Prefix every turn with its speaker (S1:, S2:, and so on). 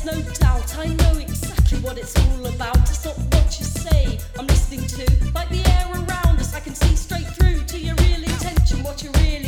S1: no doubt. I know exactly what it's all about. It's not what you say I'm listening to. Like the air around us, I can see straight through to your real intention, what you really